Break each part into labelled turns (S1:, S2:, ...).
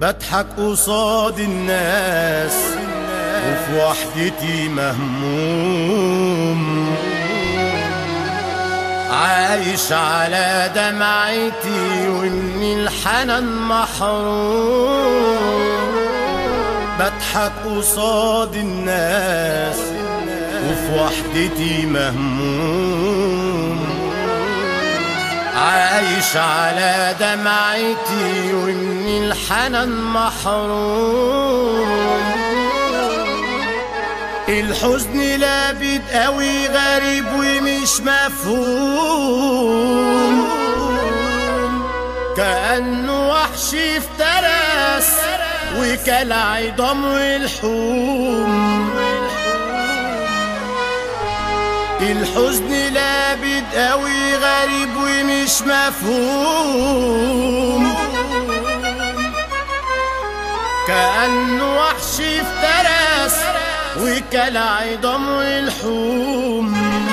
S1: بضحك قصاد الناس وفي وحدتي مهموم، عايش على دمعتي ومن الحنان محروم. بضحك قصاد الناس وفي وحدتي مهموم، عايش على دمعتي ومن الحنان محروم. الحزن لابد قوي غريب ومش مفهوم، كأنه وحش افترس وكل عظام والحوم. الحزن لابد قوي غريب ومش مفهوم، كأنه وحش افترس وكل عظام والحوم.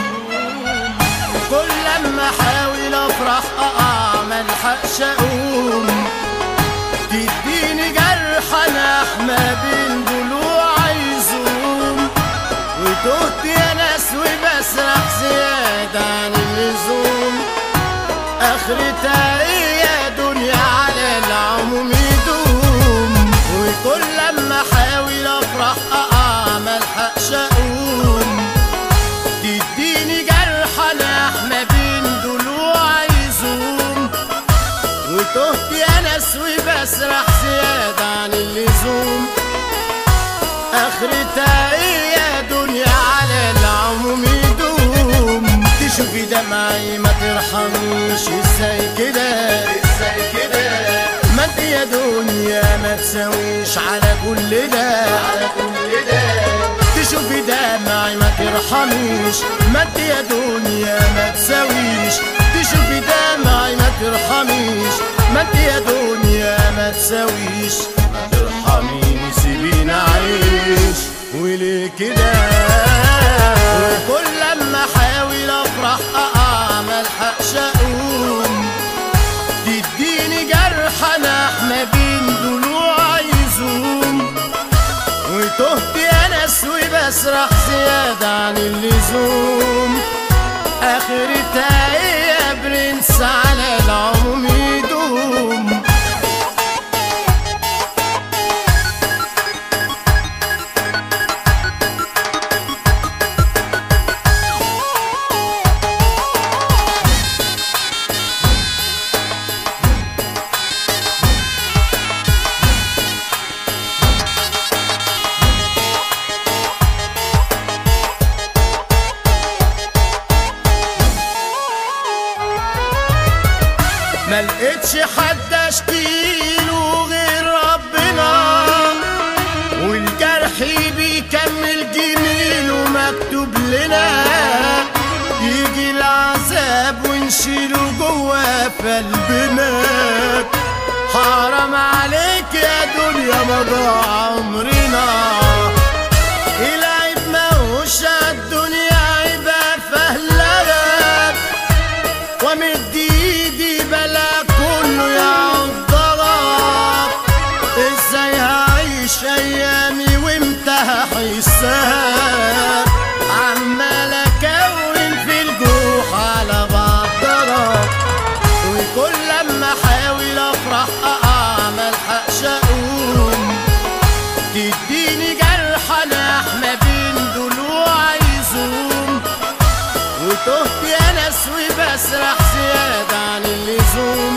S1: كل لما احاول افرح اقع ملحقش اقوم، تديني جرح انا ما بين ضلوع يزوم. وتهت يا ناس وبسرح زيادة عن اللزوم، اخرتها ايه يا دنيا على العموم يدوم. وكل لما احاول افرح اقع ملحقش اقوم، تديني جرح انا ما بين ضلوع يزوم. وتهت يا ناس وبسرح زيادة عن اللزوم، اخرتها ايه يا دنيا على العموم يدوم. تشوفي دمعي ما ترحميش، ازاي كده ازاي كده؟ ما انت يا دنيا ما تساويش على كل ده على كل ده. تشوفي دمعي ما ترحميش، ما انت يا دنيا ما تساويش. تشوفي دمعي ما ترحميش، ما انت يا دنيا ما تساويش. ترحميني سيبيني اعيش وليه كده؟ وكل لما احاول افرح اقع ملحقش اقوم، تديني جرح انا ما بين ضلوع يزوم. وتهت يا ناس وبسرح زيادة عن اللزوم، اخرتها ايه يا برنس على العموم يدوم. ملقتش حد اشكيله غير ربنا، والجرح بيكمل جميل ومكتوب لنا. يجي العذاب ونشيله جوا في قلبنا. حرام عليك يا دنيا مضى عمرنا، العيب ماهوش عالدنيا عيبة فهلك. ومد ايدي بلا كله يعضلك، ازاي هعيش ايامي وامتى هحسك؟ عمال اكون في الجروح على بعضلك. وكل لما احاول افرح اقع ملحقش اقوم، تديني جرح انا ما بين ضلوع يزوم. وتهت يا ناس وبسرح زيادة عن اللزوم،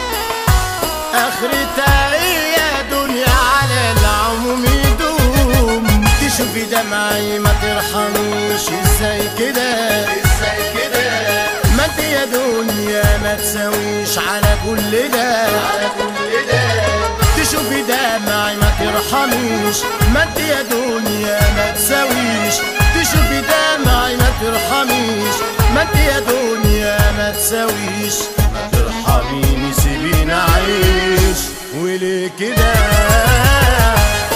S1: اخرتها ايه يا دنيا على العموم يدوم. تشوفي دمعي ما ترحميش، ازاي كده ازاي كده؟ ما انت يا دنيا ما تساويش على كل ده على كل ده. تشوفي دمعي ما ترحميش، ما انت يا دنيا ما تساويش. تشوفي دمعي ما ترحميش، ما انت يا دنيا ما تساويش. ترحميني سيبيني اعيش وليه كده؟